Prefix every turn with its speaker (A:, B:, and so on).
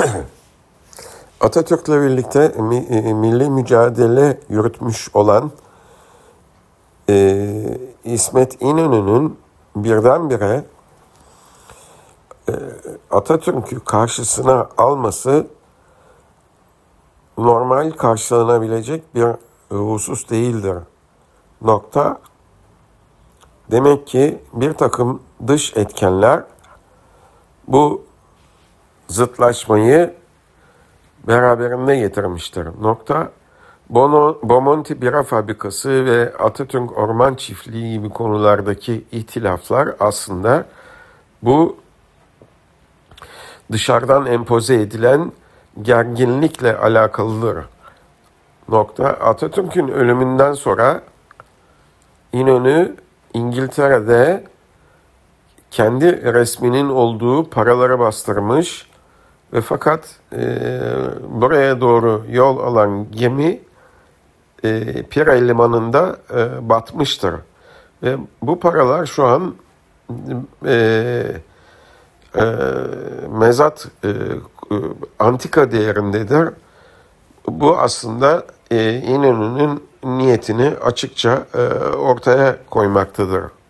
A: Atatürk'le birlikte milli mücadele yürütmüş olan İsmet İnönü'nün birdenbire Atatürk'ü karşısına alması normal karşılanabilecek bir husus değildir. Nokta. Demek ki bir takım dış etkenler bu zıtlaşmayı beraberinde getirmiştir. Nokta. Bomonti Bira Fabrikası ve Atatürk Orman Çiftliği gibi konulardaki ihtilaflar aslında bu dışarıdan empoze edilen gerginlikle alakalıdır. Nokta. Atatürk'ün ölümünden sonra İnönü İngiltere'de kendi resminin olduğu paraları bastırmış ve fakat buraya doğru yol alan gemi Pire Limanı'nda batmıştır. Ve bu paralar şu an mezat antika değerindedir. Bu aslında İnönü'nün niyetini açıkça ortaya koymaktadır.